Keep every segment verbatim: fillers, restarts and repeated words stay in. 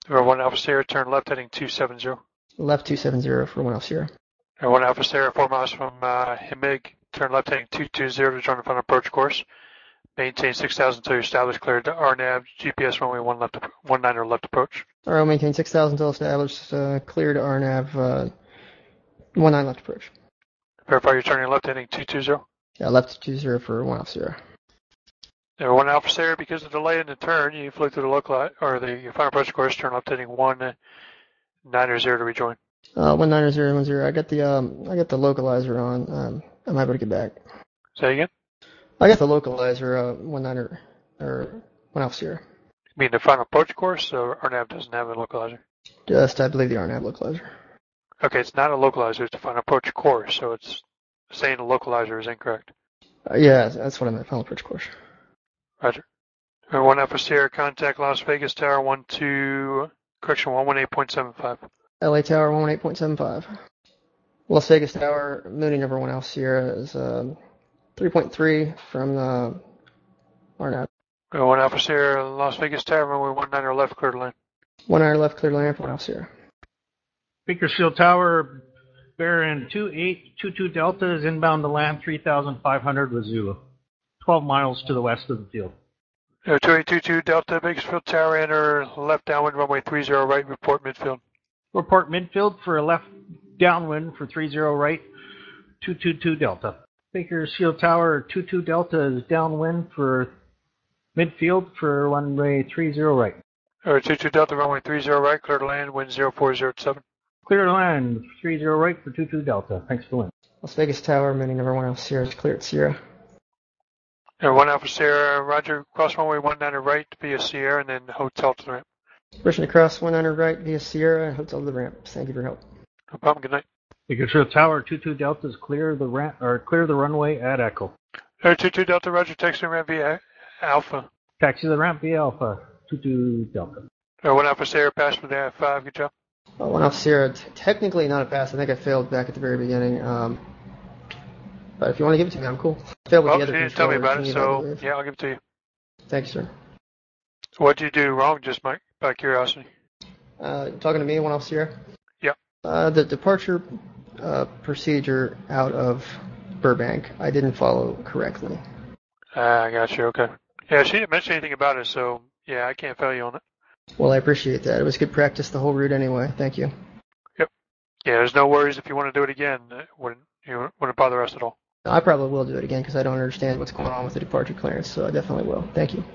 Or one Alpha Sierra, turn left heading two seven zero. Left two seven zero for one Alpha Sierra. Or one Alpha Sierra, four miles from uh, Himig, turn left heading two two zero to join the front approach course. Maintain six thousand until you're established, cleared to R NAV, G P S runway one left, one niner left approach. All right, we'll maintain six thousand until established, uh, clear to R NAV, uh, one nine left approach. Verify you're turning left heading two two zero. Yeah, left two zero for one Alpha Sierra. There one Alpha Sierra, because of the delay in the turn, you flew through the local, or the final approach course, turn left heading one niner zero to rejoin. Uh, one niner zero one zero. I got the um, I got the localizer on. Um, I'm able to get back. Say again? I got the localizer, uh, one niner or one Alpha Sierra. You mean the final approach course, or R NAV doesn't have a localizer? Just, I believe the R NAV localizer. Okay, it's not a localizer, it's a final approach course, so it's saying the localizer is incorrect. Uh, yeah, that's what I meant. Final approach course. Roger. Uh, one Alpha Sierra, contact Las Vegas Tower one two, correction one one eight point seven five. L A Tower one one eight point seven five. Las Vegas Tower, mooning over one Alpha Sierra is um, three point three from the R NAV. Uh, one Alpha Sierra, Las Vegas Tower, runway one niner left, clear to land. One niner left, clear to land for one Alpha Sierra. Bakersfield Tower, bearing two eight two two Delta is inbound to land three thousand five hundred with Zulu, twelve miles to the west of the field. Uh, two eight two two Delta, Bakersfield Tower, enter left downwind, runway three zero right, report midfield. Report midfield for a left downwind for three zero right, two two two Delta. Bakersfield Tower, two two Delta is downwind for midfield for runway three zero right. Or two two Delta, runway three zero right, clear to land, wind zero four zero seven. Clear to land, three zero right for two two Delta. Thanks for the wind. Las Vegas Tower, mooning number one Alpha Sierra is clear at Sierra. Uh, one Alpha Sierra, roger, cross runway one niner right via Sierra, and then hotel to the ramp. Pushing across one niner right via Sierra, hotel to the ramp. Thank you for your help. No problem, good night. Bakersfield Tower, two two Delta is clear the ramp or clear the runway at Echo. Uh, two two Delta, roger, taxi ramp via Alpha. Taxi the ramp via Alpha, two two Delta. Uh, one Alpha Sierra, pass for the F five, good job. Uh, one Alpha Sierra, t- technically not a pass. I think I failed back at the very beginning. Um, but if you want to give it to me, I'm cool. I failed with Well, the you other didn't tell me about it, controllers, so yeah, I'll give it to you. Thank you, sir. What'd you do wrong, just my, by curiosity? Uh, talking to me, one Alpha Sierra? Yep. Uh, the departure uh, procedure out of Burbank, I didn't follow correctly. Ah, I got you, okay. Yeah, she didn't mention anything about it, so yeah, I can't fail you on it. Well, I appreciate that. It was good practice the whole route anyway. Thank you. Yep. Yeah, there's no worries if you want to do it again. It wouldn't, you know, wouldn't bother us at all. I probably will do it again because I don't understand what's going on with the departure clearance, so I definitely will. Thank you.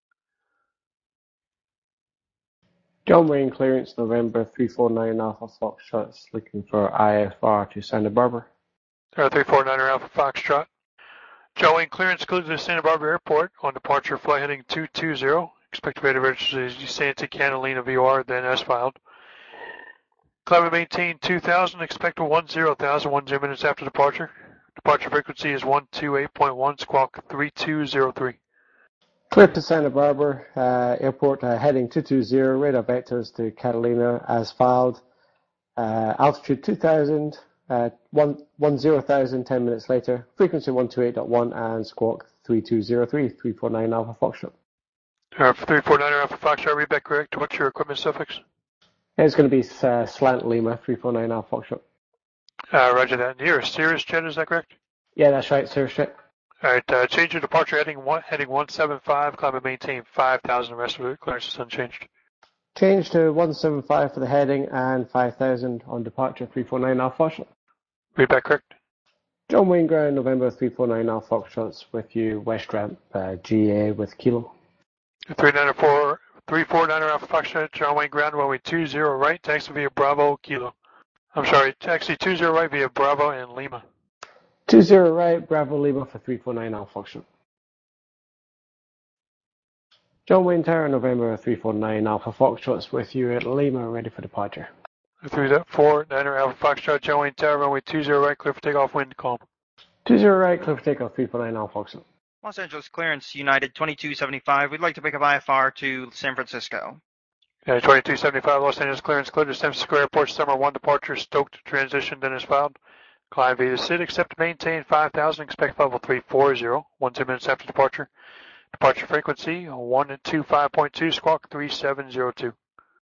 John Wayne clearance November three four nine Alpha Foxtrot's looking for I F R to Santa Barbara. three four niner Alpha Foxtrot. John Wayne clearance cleared to Santa Barbara Airport on departure flight heading two two zero. Expected rate of registration is Santa Catalina V O R, then S filed. Climb and maintain two thousand, expect one zero thousand, one zero minutes after departure. Departure frequency is one two eight point one, squawk three two zero three. Cleared to Santa Barbara uh, Airport, uh, heading two two zero, radar vectors to Catalina as filed. Uh, altitude two thousand, uh, one, one zero thousand, ten minutes later. Frequency one two eight point one and squawk three two zero three, three four nine Alpha Foxtrot. Uh, three four niner Alpha Foxtrot, read that correct. What's your equipment suffix? It's going to be uh, Slant Lima, three four nine Alpha Foxtrot. Uh, roger that. And you're a Cirrus jet, is that correct? Yeah, that's right, sir. Shit. All right, uh, change your departure heading one, heading one seven five, climb and maintain five thousand, the rest of the clearance is unchanged. Change to one seven five for the heading and five thousand on departure, three four nine Alpha Foxtrot. Read that correct. John Wayne Ground, November three four nine Alpha Foxtrot's with you, West Ramp, uh, G A with Kilo. three nine four, three four niner Alpha Foxtrot, John Wayne Ground, runway two zero right, taxi via Bravo, Kilo. I'm sorry, taxi two zero right via Bravo and Lima. two zero right, Bravo Lima for three four nine Alpha Foxtrot. John Wayne Tower, November three four nine Alpha Foxtrot's with you at Lima, ready for departure. three four niner Alpha Foxtrot, John Wayne Tower, runway two zero right, clear for takeoff, wind calm. two zero right, clear for takeoff, three four nine Alpha Foxtrot. Los Angeles clearance, United twenty-two seventy-five. We'd like to pick up I F R to San Francisco. Yeah, twenty-two seventy-five, Los Angeles clearance, cleared to San Francisco Airport, summer one departure, stoked transition, then is filed. Climb via the C I D, accept maintain five thousand, expect level three four zero, one two minutes after departure. Departure frequency one two five point two, squawk three seven zero two.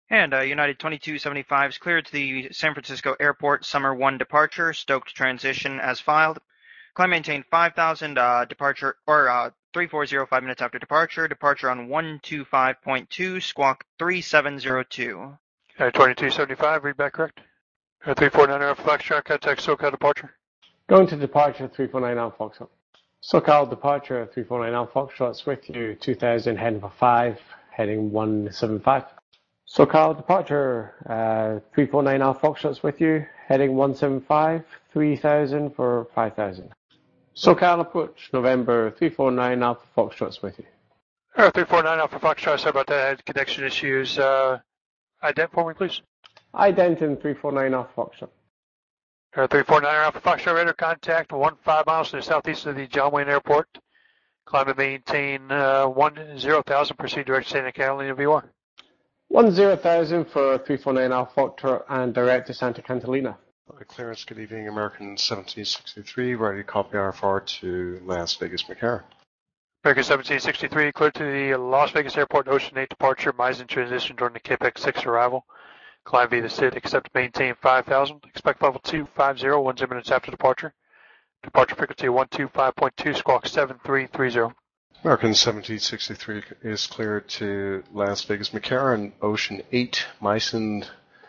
And uh, United twenty-two seventy-five is cleared to the San Francisco Airport Summer one departure, stoked transition as filed. Climb maintain five thousand, uh, departure, or uh, three four zero, five minutes after departure. Departure on one two five point two, squawk three seven zero two. United twenty-two seventy-five, read back correct. Uh, three four nine Alpha Foxtrot, contact SoCal departure. Going to departure three four nine Alpha Foxtrot. SoCal departure three four nine Alpha Foxtrot's with you, two thousand heading for five, heading one seven five. SoCal departure uh, three four nine Alpha Foxtrot's with you, heading one seven five, three thousand for five thousand. SoCal approach, November three four nine Alpha Foxtrot's with you. Uh, three four nine Alpha Foxtrot, sorry about that, I had connection issues. Uh, ident for me, please. Ident in three four nine Alpha Foxtrot. Uh, three four nine Alpha Foxtrot, radar contact one five miles to the southeast of the John Wayne Airport. Climb and maintain uh, one zero thousand, proceed direct to Santa Catalina V O R. one zero thousand for three four nine Alpha Foxtrot and direct to Santa Catalina. Clearance, good evening, American seventeen sixty-three, ready to copy R F R to Las Vegas McCarran. American seventeen sixty-three, cleared to the Las Vegas Airport, Ocean eight departure, Meisen transition during the K P E X six arrival. Climb via the S I D, accept maintain five thousand, expect level two five zero, one zero minutes after departure. Departure frequency one two five point two, squawk seven three three zero. American seventeen sixty-three is cleared to Las Vegas McCarran, Ocean eight, Meisen,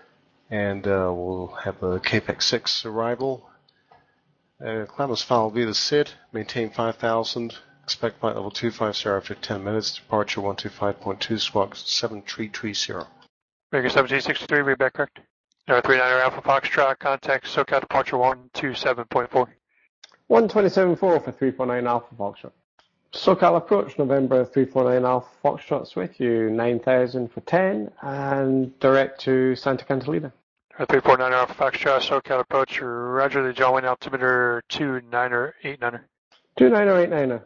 and uh, we'll have a K P E X six arrival. Uh, climb is followed via the S I D, maintain five thousand, expect flight level two five zero after ten minutes, departure one two five point two, squawk seven three three zero. American seventeen sixty-three, read back correct. Uh, three nine Alpha Foxtrot, contact SoCal departure one two seven point four. one twenty-seven four for three four nine Alpha Foxtrot. SoCal approach, November three four nine Alpha Foxtrot's with you, nine thousand for ten, and direct to Santa Catalina. Uh, three four nine Alpha Foxtrot, SoCal approach, roger the John Wayne altimeter two niner eight niner. two nine zero eight niner.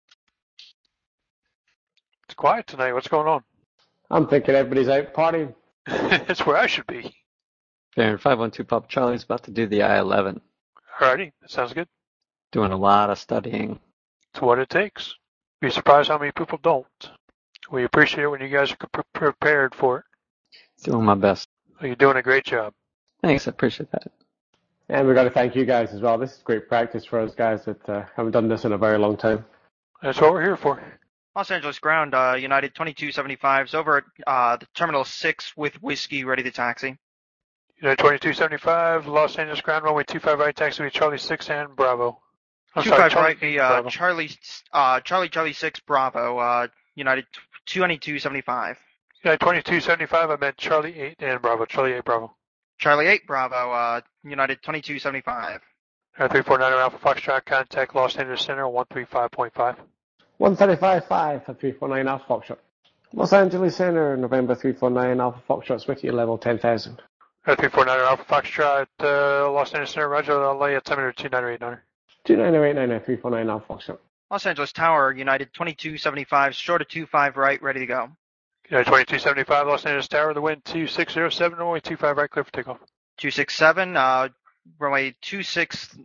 It's quiet tonight, what's going on? I'm thinking everybody's out partying. That's where I should be. Baron five one two Papa Charlie's about to do the I eleven. Alrighty, that sounds good. Doing a lot of studying. It's what it takes. Be surprised how many people don't. We appreciate it when you guys are pre- prepared for it. Doing my best. Well, you're doing a great job. Thanks, I appreciate that. And we've got to thank you guys as well. This is great practice for us guys that uh, haven't done this in a very long time. That's what we're here for. Los Angeles ground, uh, United twenty-two seventy-five is over at uh, the Terminal six with Whiskey, ready to taxi. United twenty-two seventy-five, Los Angeles ground, runway two five right, taxi with Charlie six and Bravo. I'm two sorry, five Charlie, right, uh, Bravo. Charlie, uh, Charlie, Charlie six Bravo, uh, United twenty-two seventy-five. United twenty-two seventy-five, I meant Charlie eight and Bravo, Charlie eight Bravo. Charlie eight Bravo, uh, United twenty-two seventy-five. Uh, three four nine Alpha Foxtrot, contact Los Angeles Center, one three five point five. one thirty-five five for three four nine Alpha Foxtrot. Los Angeles Center, November three four nine Alpha Foxtrot's with you, level ten thousand. Uh, three four nine Alpha Foxtrot, uh, Los Angeles Center, roger, I'll lay altimeter two nine eight nine. two nine zero eight nine three four nine Alpha Foxtrot. Los Angeles Tower, United twenty-two seventy-five, short of two five right, ready to go. United twenty-two seventy-five, Los Angeles Tower, the wind two six zero seven, runway two five right, clear for takeoff. two six seven, uh, runway two six